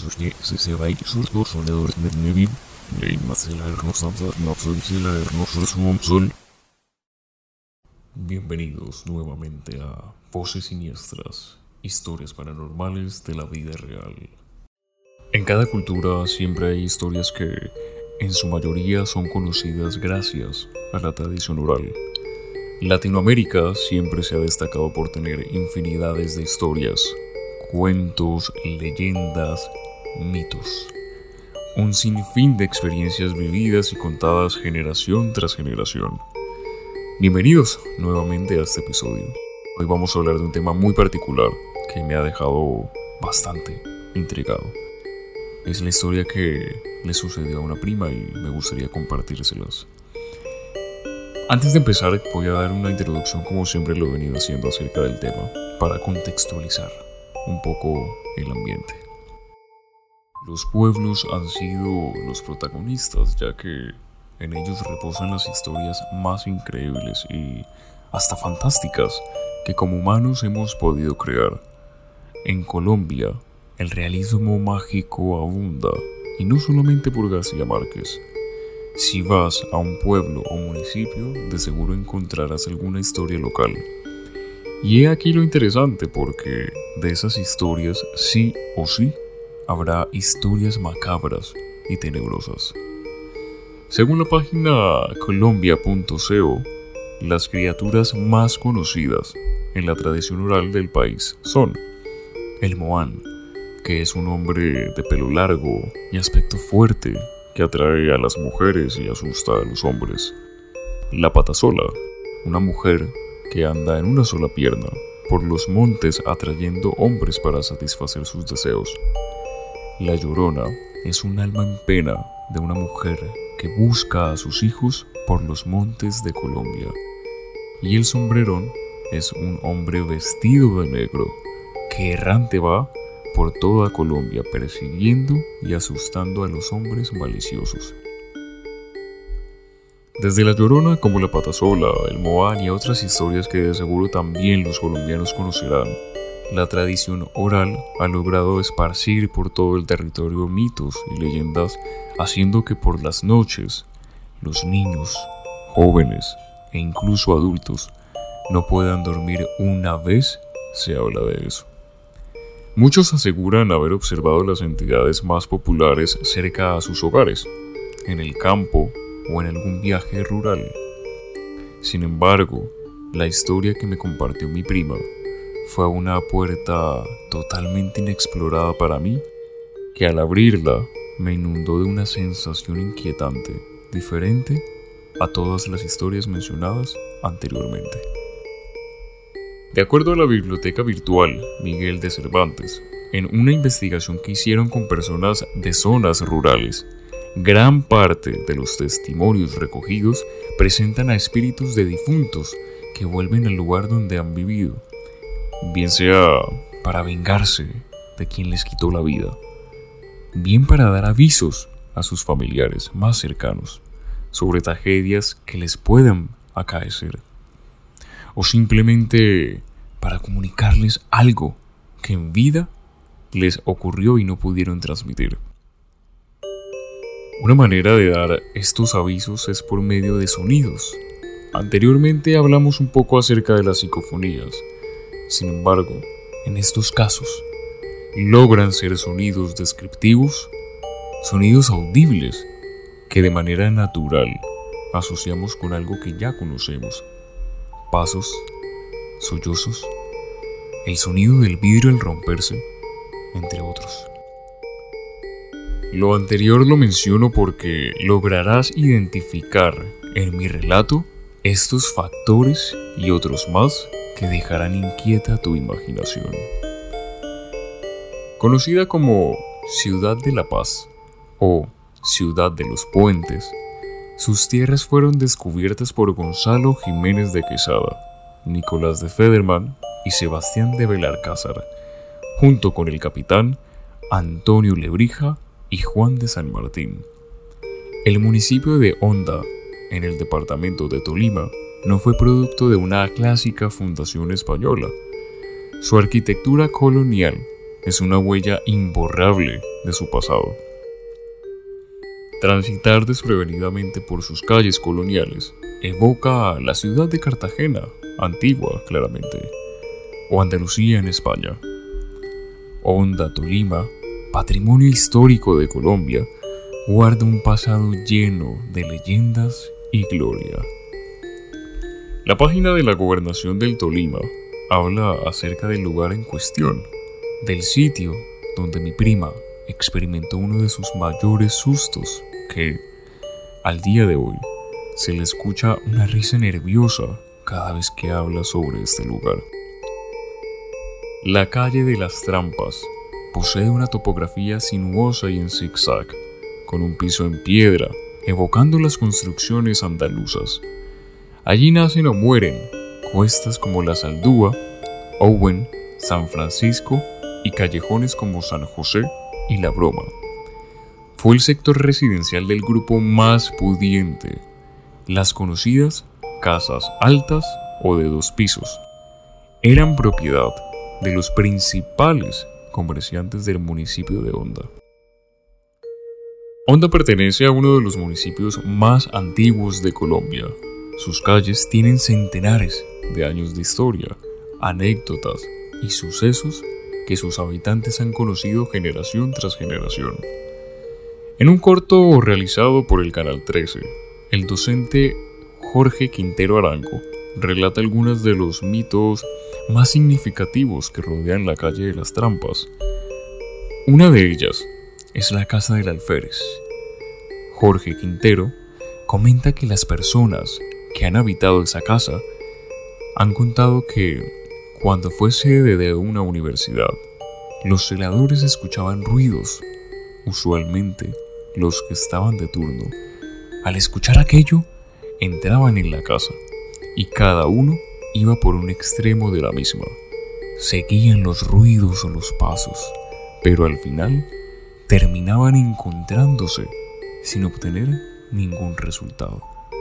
Bienvenidos nuevamente a Voces Siniestras, historias paranormales de la vida real. En cada cultura siempre hay historias que, en su mayoría, son conocidas gracias a la tradición oral. Latinoamérica siempre se ha destacado por tener infinidades de historias, cuentos, leyendas, mitos. Un sinfín de experiencias vividas y contadas generación tras generación. Bienvenidos nuevamente a este episodio. Hoy vamos a hablar de un tema muy particular que me ha dejado bastante intrigado. Es la historia que le sucedió a una prima y me gustaría compartírselas. Antes de empezar, voy a dar una introducción como siempre lo he venido haciendo acerca del tema, para contextualizar un poco el ambiente. Los pueblos han sido los protagonistas, ya que en ellos reposan las historias más increíbles y hasta fantásticas que como humanos hemos podido crear. En Colombia, el realismo mágico abunda, y no solamente por García Márquez. Si vas a un pueblo o municipio, de seguro encontrarás alguna historia local. Y he aquí lo interesante, porque de esas historias, sí o sí, habrá historias macabras y tenebrosas. Según la página colombia.co, las criaturas más conocidas en la tradición oral del país son el Moán, que es un hombre de pelo largo y aspecto fuerte que atrae a las mujeres y asusta a los hombres. La Patasola, una mujer que anda en una sola pierna por los montes atrayendo hombres para satisfacer sus deseos. La Llorona es un alma en pena de una mujer que busca a sus hijos por los montes de Colombia. Y el Sombrerón es un hombre vestido de negro que errante va por toda Colombia persiguiendo y asustando a los hombres maliciosos. Desde la Llorona como la Patasola, el Moán y otras historias que de seguro también los colombianos conocerán, la tradición oral ha logrado esparcir por todo el territorio mitos y leyendas, haciendo que por las noches los niños, jóvenes e incluso adultos no puedan dormir una vez se habla de eso. Muchos aseguran haber observado las entidades más populares cerca a sus hogares, en el campo o en algún viaje rural. Sin embargo, la historia que me compartió mi prima fue una puerta totalmente inexplorada para mí, que al abrirla me inundó de una sensación inquietante, diferente a todas las historias mencionadas anteriormente. De acuerdo a la biblioteca virtual Miguel de Cervantes, en una investigación que hicieron con personas de zonas rurales, gran parte de los testimonios recogidos presentan a espíritus de difuntos que vuelven al lugar donde han vivido, bien sea para vengarse de quien les quitó la vida, bien para dar avisos a sus familiares más cercanos sobre tragedias que les puedan acaecer, o simplemente para comunicarles algo que en vida les ocurrió y no pudieron transmitir. Una manera de dar estos avisos es por medio de sonidos. Anteriormente hablamos un poco acerca de las psicofonías. Sin embargo, en estos casos, logran ser sonidos descriptivos, sonidos audibles, que de manera natural asociamos con algo que ya conocemos. Pasos, sollozos, el sonido del vidrio al romperse, entre otros. Lo anterior lo menciono porque lograrás identificar en mi relato estos factores y otros más que dejarán inquieta tu imaginación. Conocida como Ciudad de la Paz o Ciudad de los Puentes, sus tierras fueron descubiertas por Gonzalo Jiménez de Quesada, Nicolás de Federman y Sebastián de Belalcázar, junto con el capitán Antonio Lebrija y Juan de San Martín. El municipio de Honda, en el departamento de Tolima, no fue producto de una clásica fundación española. Su arquitectura colonial es una huella imborrable de su pasado. Transitar desprevenidamente por sus calles coloniales evoca a la ciudad de Cartagena, antigua claramente, o Andalucía en España. Honda, Tolima, patrimonio histórico de Colombia, guarda un pasado lleno de leyendas y gloria. La página de la Gobernación del Tolima habla acerca del lugar en cuestión, del sitio donde mi prima experimentó uno de sus mayores sustos, que, al día de hoy, se le escucha una risa nerviosa cada vez que habla sobre este lugar. La calle de las Trampas posee una topografía sinuosa y en zigzag, con un piso en piedra, evocando las construcciones andaluzas. Allí nacen o mueren cuestas como la Saldúa, Owen, San Francisco y callejones como San José y La Broma. Fue el sector residencial del grupo más pudiente, las conocidas casas altas o de 2 pisos. Eran propiedad de los principales comerciantes del municipio de Honda. Honda pertenece a uno de los municipios más antiguos de Colombia. Sus calles tienen centenares de años de historia, anécdotas y sucesos que sus habitantes han conocido generación tras generación. En un corto realizado por el Canal 13, el docente Jorge Quintero Arango relata algunos de los mitos más significativos que rodean la calle de las Trampas. Una de ellas es la casa del alférez. Jorge Quintero comenta que las personas que han habitado esa casa han contado que, cuando fue sede de una universidad, los celadores escuchaban ruidos, usualmente los que estaban de turno. Al escuchar aquello, entraban en la casa y cada uno iba por un extremo de la misma. Seguían los ruidos o los pasos, pero al final terminaban encontrándose sin obtener ningún resultado.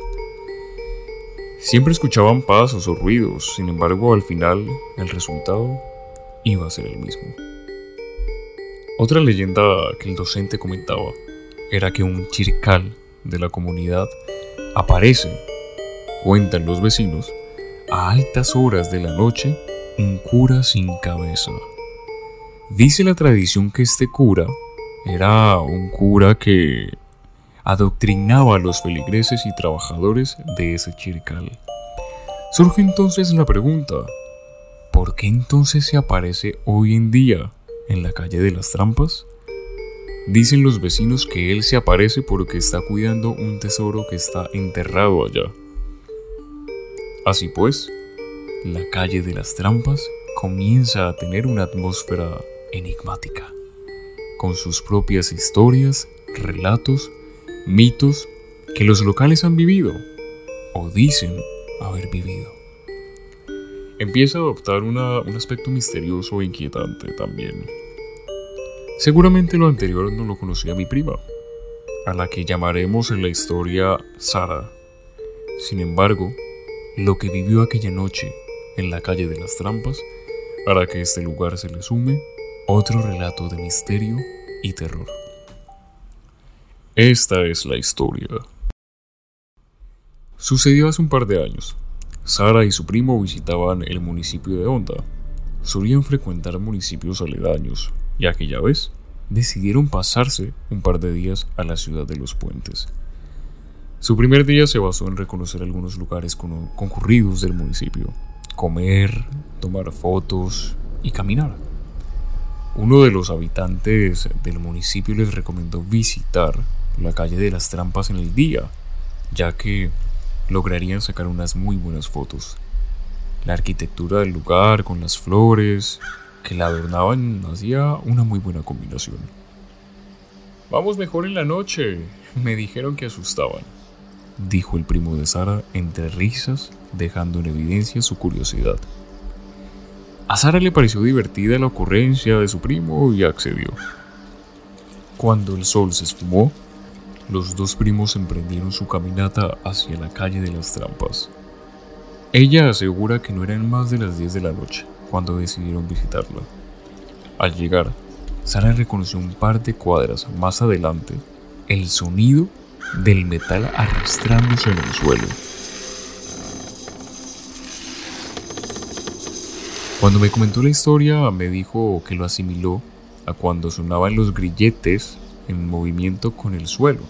Siempre escuchaban pasos o ruidos, sin embargo, al final el resultado iba a ser el mismo. Otra leyenda que el docente comentaba era que un chircal de la comunidad aparece, cuentan los vecinos, a altas horas de la noche, un cura sin cabeza. Dice la tradición que este cura era un cura que adoctrinaba a los feligreses y trabajadores de ese chircal. Surge entonces la pregunta: ¿por qué entonces se aparece hoy en día en la calle de las Trampas? Dicen los vecinos que él se aparece porque está cuidando un tesoro que está enterrado allá. Así pues, la calle de las Trampas comienza a tener una atmósfera enigmática, con sus propias historias, relatos, mitos que los locales han vivido o dicen haber vivido. Empieza a adoptar un aspecto misterioso e inquietante también. Seguramente lo anterior no lo conocía mi prima, a la que llamaremos en la historia Sara. Sin embargo, lo que vivió aquella noche en la calle de las Trampas hará que a este lugar se le sume otro relato de misterio y terror. Esta es la historia. Sucedió hace un par de años. Sara y su primo visitaban el municipio de Honda. Solían frecuentar municipios aledaños, y aquella vez decidieron pasarse un par de días a la ciudad de Los Puentes. Su primer día se basó en reconocer algunos lugares concurridos del municipio, comer, tomar fotos y caminar. Uno de los habitantes del municipio les recomendó visitar la calle de las Trampas en el día, ya que lograrían sacar unas muy buenas fotos. La arquitectura del lugar con las flores que la adornaban hacía una muy buena combinación. «Vamos mejor en la noche», me dijeron que asustaban, dijo el primo de Sara entre risas, dejando en evidencia su curiosidad. A Sara le pareció divertida la ocurrencia de su primo y accedió. Cuando el sol se esfumó, los dos primos emprendieron su caminata hacia la calle de las Trampas. Ella asegura que no eran más de las 10 de la noche cuando decidieron visitarla. Al llegar, Sara reconoció un par de cuadras más adelante el sonido del metal arrastrándose en el suelo. Cuando me comentó la historia, me dijo que lo asimiló a cuando sonaban los grilletes en movimiento con el suelo.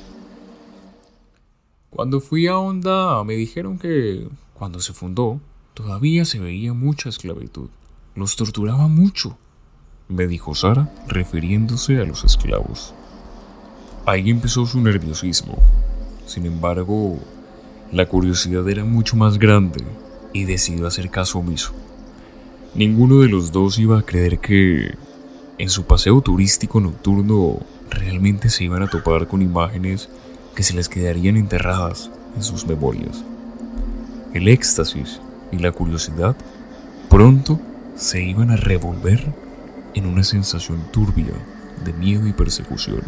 Cuando fui a Honda, me dijeron que cuando se fundó, todavía se veía mucha esclavitud. Los torturaba mucho, me dijo Sara, refiriéndose a los esclavos. Ahí empezó su nerviosismo. Sin embargo, la curiosidad era mucho más grande y decidió hacer caso omiso. Ninguno de los dos iba a creer que en su paseo turístico nocturno realmente se iban a topar con imágenes que se les quedarían enterradas en sus memorias. El éxtasis y la curiosidad pronto se iban a revolver en una sensación turbia de miedo y persecución.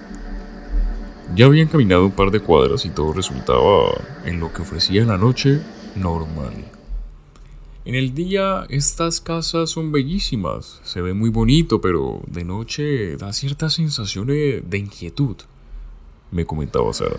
Ya habían caminado un par de cuadras y todo resultaba, en lo que ofrecía la noche, normal. En el día estas casas son bellísimas, se ve muy bonito, pero de noche da cierta sensación de inquietud, me comentaba Sara.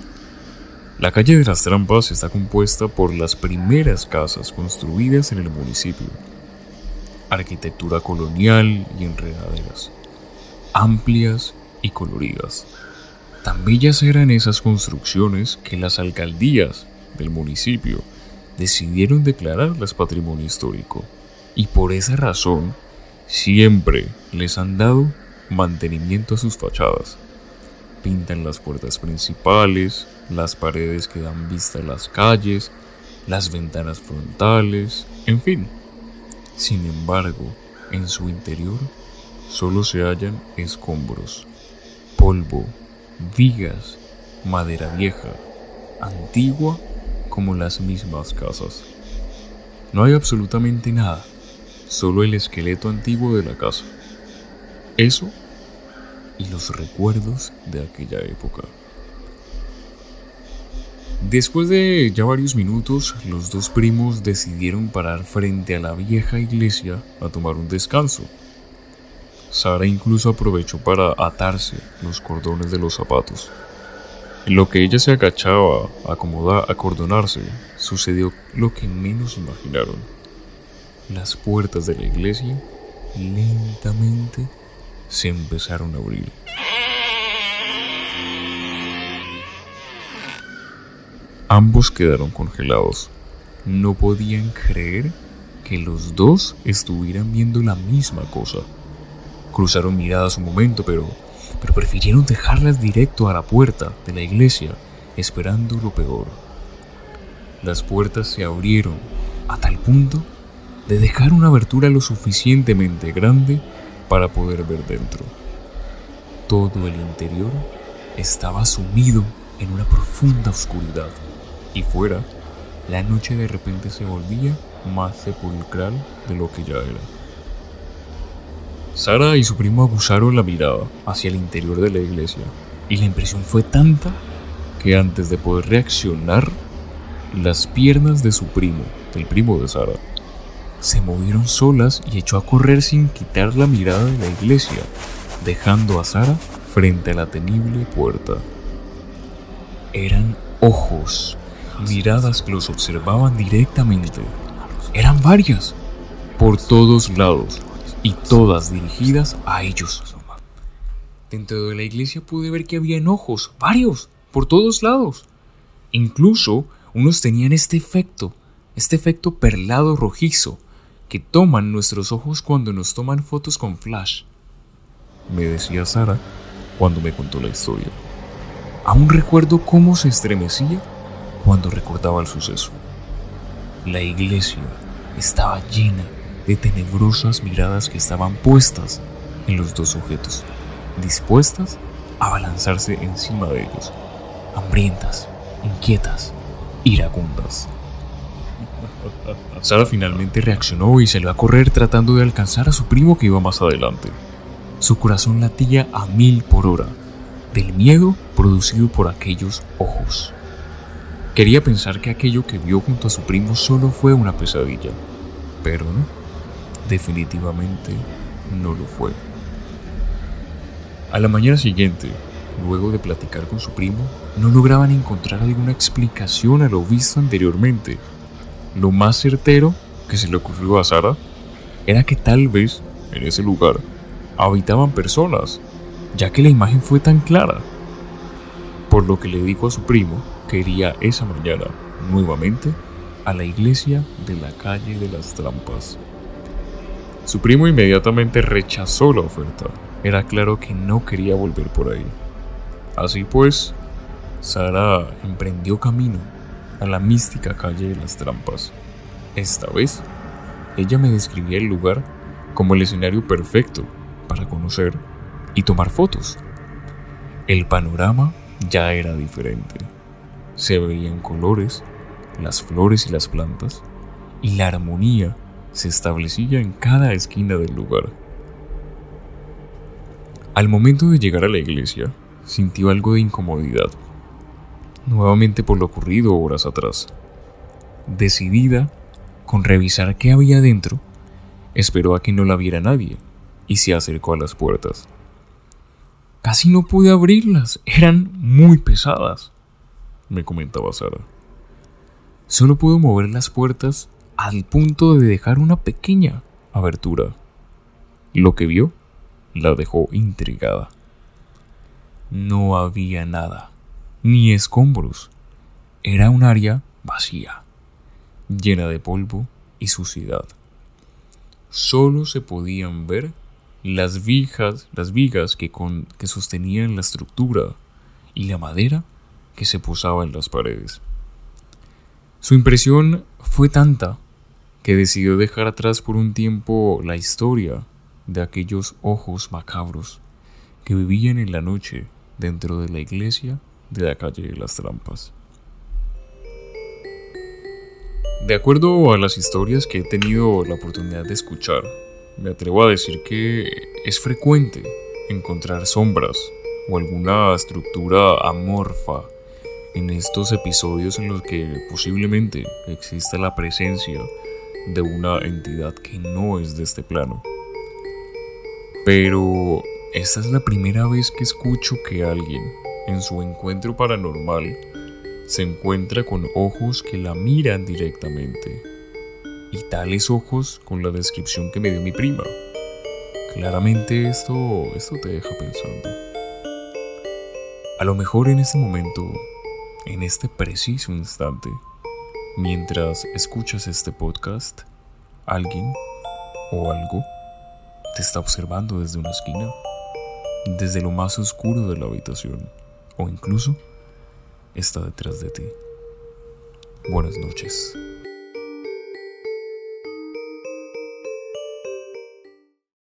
La calle de las Trampas está compuesta por las primeras casas construidas en el municipio. Arquitectura colonial y enredaderas, amplias y coloridas. Tan bellas eran esas construcciones que las alcaldías del municipio decidieron declararlas patrimonio histórico, y por esa razón siempre les han dado mantenimiento a sus fachadas. Pintan las puertas principales, las paredes que dan vista a las calles, las ventanas frontales, en fin. Sin embargo, en su interior solo se hallan escombros, polvo, vigas, madera vieja, antigua como las mismas casas. No hay absolutamente nada, solo el esqueleto antiguo de la casa. Eso y los recuerdos de aquella época. Después de ya varios minutos, los dos primos decidieron parar frente a la vieja iglesia a tomar un descanso. Sara incluso aprovechó para atarse los cordones de los zapatos. En lo que ella se agachaba a acordonarse, sucedió lo que menos imaginaron. Las puertas de la iglesia lentamente se empezaron a abrir. Ambos quedaron congelados. No podían creer que los dos estuvieran viendo la misma cosa. Cruzaron miradas un momento, pero prefirieron dejarlas directo a la puerta de la iglesia, esperando lo peor. Las puertas se abrieron a tal punto de dejar una abertura lo suficientemente grande para poder ver dentro. Todo el interior estaba sumido en una profunda oscuridad, y fuera, la noche de repente se volvía más sepulcral de lo que ya era. Sara y su primo abusaron la mirada hacia el interior de la iglesia, y la impresión fue tanta que antes de poder reaccionar, las piernas de su primo, del primo de Sara, se movieron solas y echó a correr sin quitar la mirada de la iglesia, dejando a Sara frente a la temible puerta. Eran ojos, miradas que los observaban directamente. Eran varias, por todos lados, y todas dirigidas a ellos. Dentro de la iglesia pude ver que habían ojos, varios, por todos lados. Incluso unos tenían este efecto perlado rojizo que toman nuestros ojos cuando nos toman fotos con flash, me decía Sara cuando me contó la historia. Aún recuerdo cómo se estremecía cuando recordaba el suceso. La iglesia estaba llena de tenebrosas miradas que estaban puestas en los dos sujetos, dispuestas a abalanzarse encima de ellos, hambrientas, inquietas, iracundas. Sara finalmente reaccionó y salió a correr tratando de alcanzar a su primo que iba más adelante. Su corazón latía a 1000 por hora, del miedo producido por aquellos ojos. Quería pensar que aquello que vio junto a su primo solo fue una pesadilla, pero no. Definitivamente no lo fue. A la mañana siguiente, luego de platicar con su primo, no lograban encontrar alguna explicación a lo visto anteriormente. Lo más certero que se le ocurrió a Sara era que tal vez en ese lugar habitaban personas, ya que la imagen fue tan clara. Por lo que le dijo a su primo que iría esa mañana nuevamente a la iglesia de la calle de las Trampas. Su primo inmediatamente rechazó la oferta. Era claro que no quería volver por ahí. Así pues, Sara emprendió camino a la mística calle de las Trampas. Esta vez, ella me describía el lugar como el escenario perfecto para conocer y tomar fotos. El panorama ya era diferente. Se veían colores, las flores y las plantas, y la armonía se establecía en cada esquina del lugar. Al momento de llegar a la iglesia, sintió algo de incomodidad, nuevamente por lo ocurrido horas atrás. Decidida con revisar qué había dentro, esperó a que no la viera nadie y se acercó a las puertas. Casi no pude abrirlas, eran muy pesadas, me comentaba Sara. Solo pude mover las puertas al punto de dejar una pequeña abertura. Lo que vio la dejó intrigada. No había nada, ni escombros. Era un área vacía, llena de polvo y suciedad. Solo se podían ver las vigas que sostenían la estructura y la madera que se posaba en las paredes. Su impresión fue tanta que decidió dejar atrás por un tiempo la historia de aquellos ojos macabros que vivían en la noche dentro de la iglesia de la calle de las Trampas. De acuerdo a las historias que he tenido la oportunidad de escuchar, me atrevo a decir que es frecuente encontrar sombras o alguna estructura amorfa en estos episodios en los que posiblemente exista la presencia de una entidad que no es de este plano. Pero esta es la primera vez que escucho que alguien, en su encuentro paranormal, se encuentra con ojos que la miran directamente. Y tales ojos con la descripción que me dio mi prima. Claramente esto te deja pensando. A lo mejor en este momento, en este preciso instante, mientras escuchas este podcast, alguien o algo te está observando desde una esquina, desde lo más oscuro de la habitación, o incluso está detrás de ti. Buenas noches.